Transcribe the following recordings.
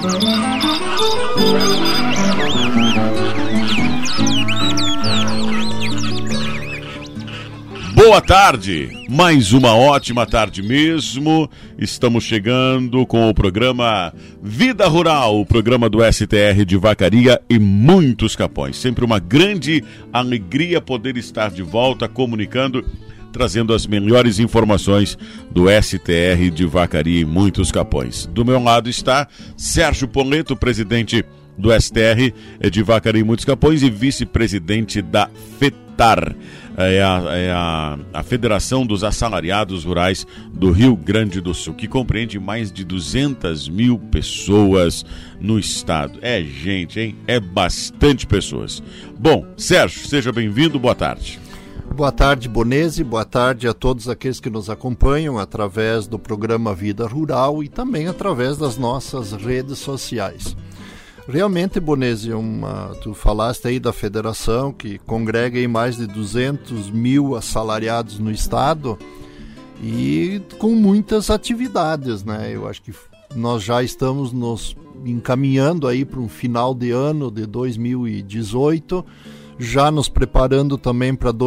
Boa tarde, mais uma ótima tarde mesmo. Estamos chegando com o programa Vida Rural, o programa do STR de Vacaria e muitos Capões. Sempre uma grande alegria poder estar de volta comunicando, trazendo as melhores informações do STR de Vacaria e muitos Capões. Do meu lado está Sérgio Poleto, presidente do STR de Vacaria e muitos Capões e vice-presidente da FETAR. É a Federação dos Assalariados Rurais do Rio Grande do Sul, que compreende mais de 200 mil pessoas no estado. É gente, hein? É bastante pessoas. Bom, Sérgio, seja bem-vindo, boa tarde. Boa tarde, Bonese, boa tarde a todos aqueles que nos acompanham através do programa Vida Rural e também através das nossas redes sociais. Realmente, Bonese, tu falaste aí da federação que congrega aí mais de 200 mil assalariados no estado e com muitas atividades, né? Eu acho que nós já estamos nos encaminhando aí para um final de ano de 2018, já nos preparando também para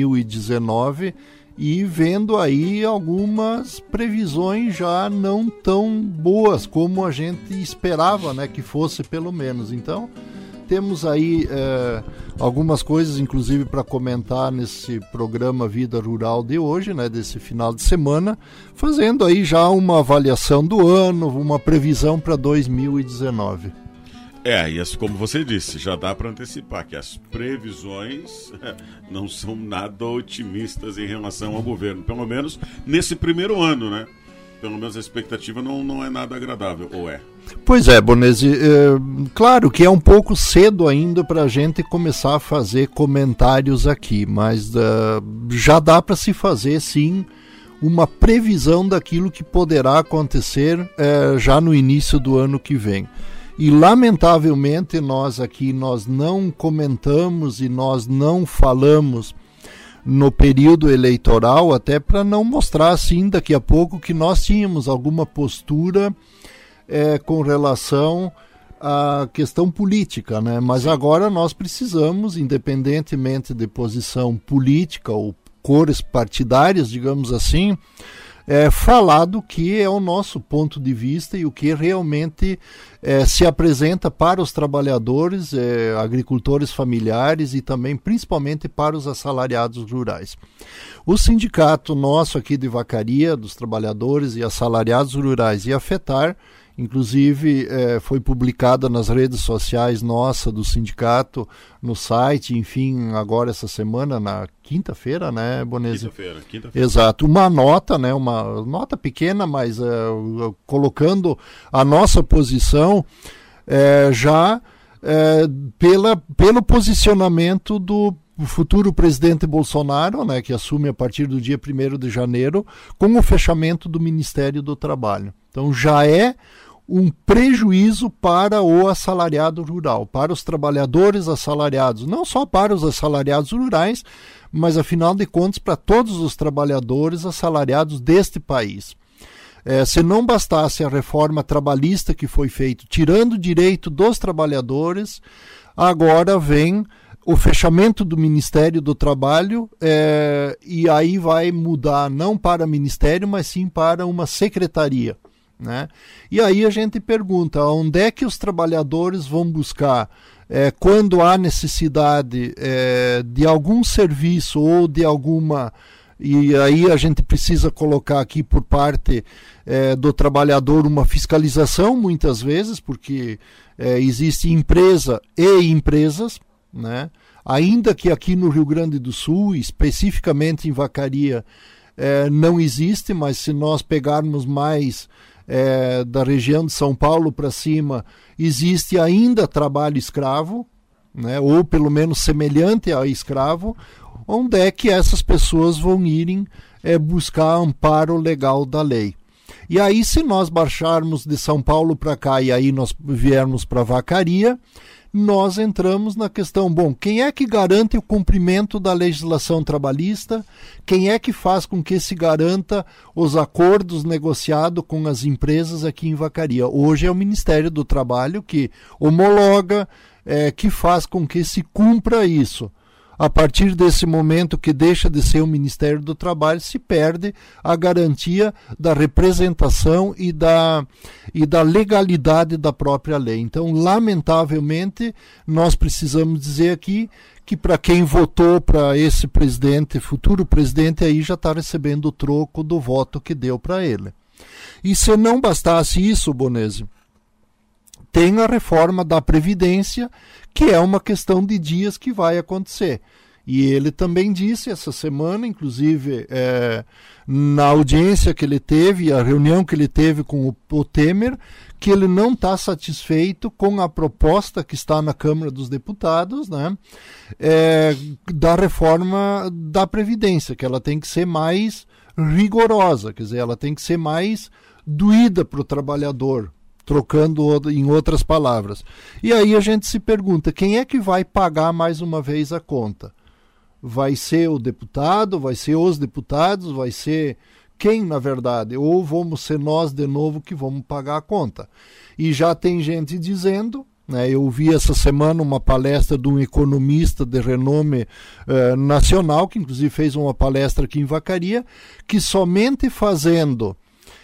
2019 e vendo aí algumas previsões já não tão boas como a gente esperava, né, que fosse pelo menos. Então, temos aí algumas coisas, inclusive, para comentar nesse programa Vida Rural de hoje, né, desse final de semana, fazendo aí já uma avaliação do ano, uma previsão para 2019. E como você disse, já dá para antecipar que as previsões não são nada otimistas em relação ao governo, pelo menos nesse primeiro ano, né? Pelo menos a expectativa não é nada agradável, ou é? Pois é, Bonese, claro que é um pouco cedo ainda para a gente começar a fazer comentários aqui, mas já dá para se fazer, sim, uma previsão daquilo que poderá acontecer já no início do ano que vem. E lamentavelmente nós não comentamos e nós não falamos no período eleitoral, até para não mostrar assim daqui a pouco que nós tínhamos alguma postura com relação à questão política, né? Mas agora nós precisamos, independentemente de posição política ou cores partidárias, digamos assim, falar do que é o nosso ponto de vista e o que realmente se apresenta para os trabalhadores, agricultores familiares e também principalmente para os assalariados rurais. O sindicato nosso aqui de Vacaria, dos trabalhadores e assalariados rurais e a FETAR, inclusive foi publicada nas redes sociais nossa do sindicato, no site, enfim, agora essa semana, na quinta-feira, né, Bonese? Quinta-feira. Exato, uma nota, né, uma nota pequena, mas colocando a nossa posição pelo posicionamento do futuro presidente Bolsonaro, né, que assume a partir do dia 1º de janeiro, com o fechamento do Ministério do Trabalho. Então já é um prejuízo para o assalariado rural, para os trabalhadores assalariados, não só para os assalariados rurais, mas afinal de contas para todos os trabalhadores assalariados deste país. Se não bastasse a reforma trabalhista que foi feita, tirando o direito dos trabalhadores, agora vem o fechamento do Ministério do Trabalho, e aí vai mudar não para ministério, mas sim para uma secretaria, né? E aí a gente pergunta, onde é que os trabalhadores vão buscar quando há necessidade de algum serviço ou de alguma... E aí a gente precisa colocar aqui por parte do trabalhador uma fiscalização, muitas vezes, porque existe empresa e empresas, né? Ainda que aqui no Rio Grande do Sul, especificamente em Vacaria, não existe, mas se nós pegarmos mais da região de São Paulo para cima, existe ainda trabalho escravo, né? Ou pelo menos semelhante a escravo, onde é que essas pessoas vão irem buscar amparo legal da lei. E aí, se nós baixarmos de São Paulo para cá e aí nós viermos para Vacaria, nós entramos na questão, quem é que garante o cumprimento da legislação trabalhista? Quem é que faz com que se garanta os acordos negociados com as empresas aqui em Vacaria? Hoje é o Ministério do Trabalho que homologa, que faz com que se cumpra isso. A partir desse momento que deixa de ser o Ministério do Trabalho, se perde a garantia da representação e da legalidade da própria lei. Então, lamentavelmente, nós precisamos dizer aqui que para quem votou para esse presidente, futuro presidente, aí já está recebendo o troco do voto que deu para ele. E se não bastasse isso, Bonese, tem a reforma da Previdência, que é uma questão de dias que vai acontecer. E ele também disse essa semana, inclusive na audiência que ele teve, a reunião que ele teve com o Temer, que ele não está satisfeito com a proposta que está na Câmara dos Deputados, né, da reforma da Previdência, que ela tem que ser mais rigorosa, quer dizer, ela tem que ser mais doída para o trabalhador, trocando em outras palavras. E aí a gente se pergunta, quem é que vai pagar mais uma vez a conta? Vai ser o deputado? Vai ser os deputados? Vai ser quem, na verdade? Ou vamos ser nós de novo que vamos pagar a conta? E já tem gente dizendo, né, eu vi essa semana uma palestra de um economista de renome nacional, que inclusive fez uma palestra aqui em Vacaria, que somente fazendo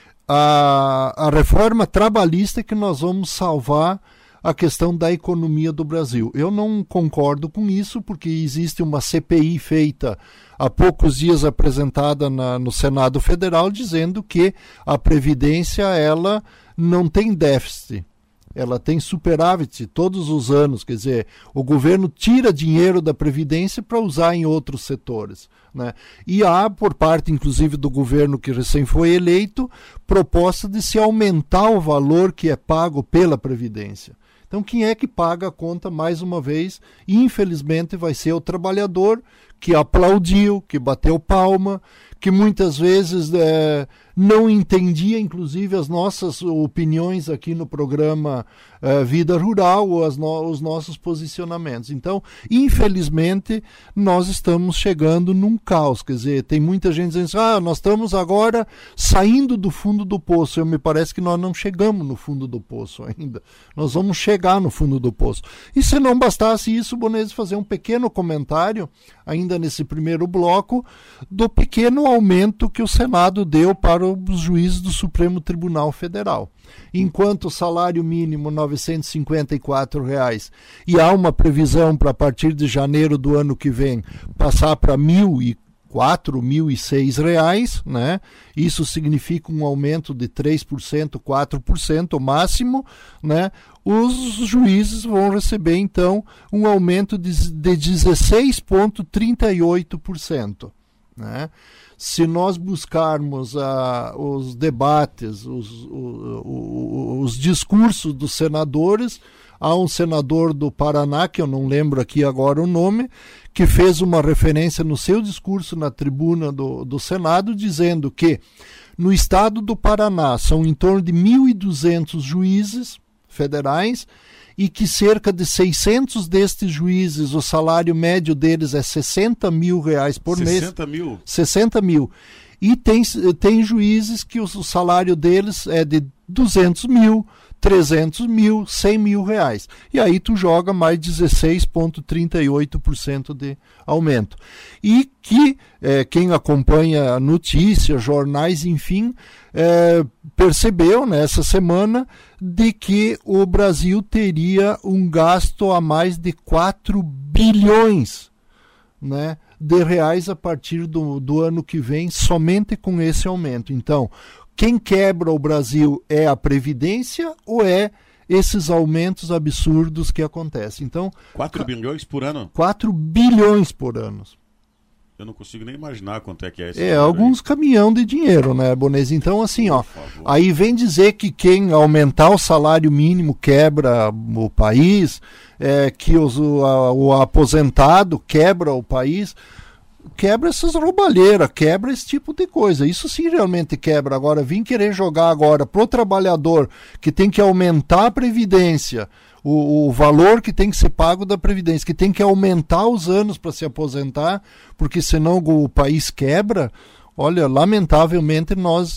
a reforma trabalhista que nós vamos salvar a questão da economia do Brasil. Eu não concordo com isso, porque existe uma CPI feita há poucos dias, apresentada no Senado Federal, dizendo que a Previdência ela não tem déficit. Ela tem superávit todos os anos, quer dizer, o governo tira dinheiro da Previdência para usar em outros setores, né? E há, por parte inclusive do governo que recém foi eleito, proposta de se aumentar o valor que é pago pela Previdência. Então quem é que paga a conta mais uma vez? Infelizmente vai ser o trabalhador que aplaudiu, que bateu palma, que muitas vezes não entendia, inclusive, as nossas opiniões aqui no programa Vida Rural, ou os nossos posicionamentos. Então, infelizmente, nós estamos chegando num caos. Quer dizer, tem muita gente dizendo, nós estamos agora saindo do fundo do poço. Me parece que nós não chegamos no fundo do poço ainda. Nós vamos chegar no fundo do poço. E se não bastasse isso, Bonese, fazer um pequeno comentário, ainda nesse primeiro bloco, do pequeno aumento que o Senado deu para os juízes do Supremo Tribunal Federal. Enquanto o salário mínimo R$ 954, e há uma previsão para a partir de janeiro do ano que vem passar para R$ 1.004, R$ 1.006, né? Isso significa um aumento de 3%, 4% o máximo, né? Os juízes vão receber, então, um aumento de 16,38%. Né? Se nós buscarmos os debates, os discursos dos senadores, há um senador do Paraná, que eu não lembro aqui agora o nome, que fez uma referência no seu discurso na tribuna do Senado, dizendo que no estado do Paraná são em torno de 1.200 juízes federais, e que cerca de 600 destes juízes, o salário médio deles é R$60 mil por mês. 60 mil? 60 mil. E tem juízes que o salário deles é de 200 mil, 300 mil, 100 mil reais. E aí tu joga mais 16,38% de aumento. E que quem acompanha notícias, jornais, enfim, percebeu nessa semana de que o Brasil teria um gasto a mais de 4 bilhões, né, de reais a partir do ano que vem, somente com esse aumento. Então, quem quebra o Brasil é a Previdência ou é esses aumentos absurdos que acontecem? Então, 4 bilhões por ano? 4 bilhões por ano. Eu não consigo nem imaginar quanto é que é esse. Alguns caminhão de dinheiro, né, Bonese? Então, assim, aí vem dizer que quem aumentar o salário mínimo quebra o país, que o aposentado quebra o país. essas roubalheiras, quebra esse tipo de coisa. Isso sim realmente quebra. Agora, vim querer jogar agora pro trabalhador que tem que aumentar a previdência, o valor que tem que ser pago da previdência, que tem que aumentar os anos para se aposentar, porque senão o país quebra. Olha, lamentavelmente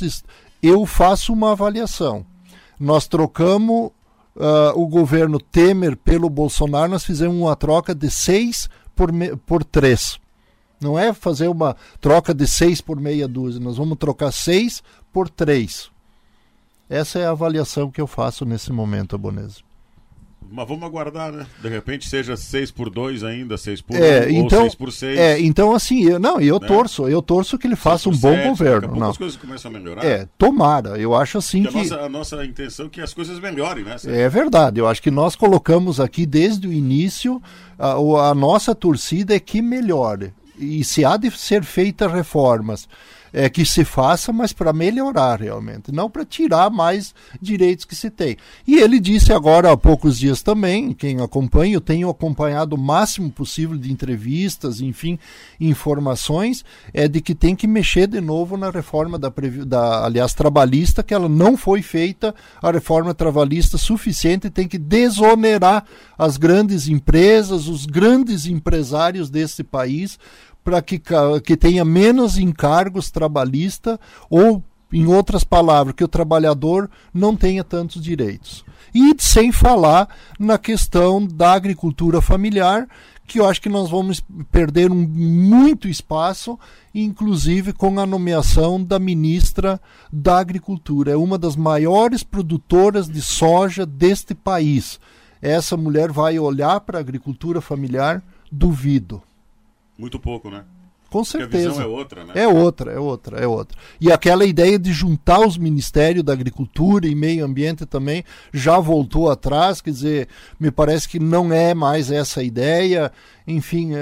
eu faço uma avaliação. Nós trocamos o governo Temer pelo Bolsonaro, nós fizemos uma troca de 6 por 3. Não é fazer uma troca de 6 por meia dúzia, nós vamos trocar 6 por 3. Essa é a avaliação que eu faço nesse momento, Abonese. Mas vamos aguardar, né? De repente seja 6 por 2 ainda, 6 por 1, então, ou 6 por 6. Então assim, eu torço que ele faça um bom 7, governo. Não. As coisas começam a melhorar. Tomara, eu acho assim que... A nossa intenção é que as coisas melhorem, né? É verdade, eu acho que nós colocamos aqui desde o início, a nossa torcida é que melhore. E se há de ser feitas reformas, que se faça, mas para melhorar realmente, não para tirar mais direitos que se tem. E ele disse agora há poucos dias também, quem acompanha, eu tenho acompanhado o máximo possível de entrevistas, enfim, informações, de que tem que mexer de novo na reforma aliás, trabalhista, que ela não foi feita, a reforma trabalhista suficiente, tem que desonerar as grandes empresas, os grandes empresários desse país, para que tenha menos encargos trabalhistas ou, em outras palavras, que o trabalhador não tenha tantos direitos. E sem falar na questão da agricultura familiar, que eu acho que nós vamos perder muito espaço, inclusive com a nomeação da ministra da Agricultura. É uma das maiores produtoras de soja deste país. Essa mulher vai olhar para a agricultura familiar? Duvido. Muito pouco, né? Com certeza. Porque a visão é outra, né? É outra. E aquela ideia de juntar os Ministérios da Agricultura e Meio Ambiente também já voltou atrás, quer dizer, me parece que não é mais essa ideia. Enfim,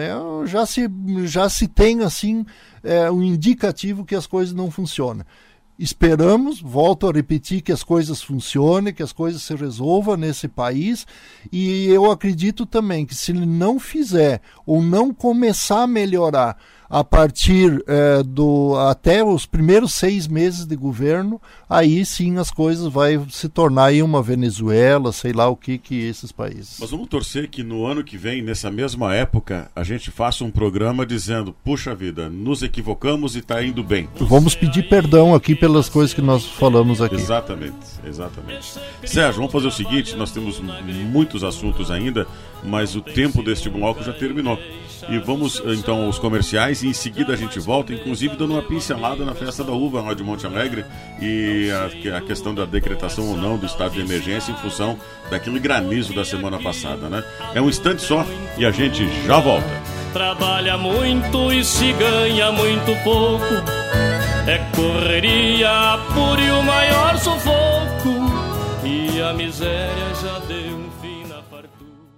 já se tem assim um indicativo que as coisas não funcionam. Esperamos, volto a repetir, que as coisas funcionem, que as coisas se resolvam nesse país, e eu acredito também que se ele não fizer ou não começar a melhorar a partir até os primeiros 6 meses de governo, aí sim as coisas vai se tornar aí uma Venezuela, sei lá o que esses países. Mas vamos torcer que no ano que vem, nessa mesma época, a gente faça um programa dizendo, puxa vida, nos equivocamos e está indo bem. Vamos pedir perdão aqui pelas coisas que nós falamos aqui. Exatamente. Sérgio, vamos fazer o seguinte, nós temos muitos assuntos ainda, mas o tempo deste bloco já terminou. E vamos então aos comerciais e em seguida a gente volta, inclusive dando uma pincelada na Festa da Uva lá de Monte Alegre e a questão da decretação ou não do estado de emergência em função daquele granizo da semana passada, né? É um instante só e a gente já volta. Trabalha muito e se ganha muito pouco, é correria por e o maior sufoco, e a miséria já deu um fim na fartura.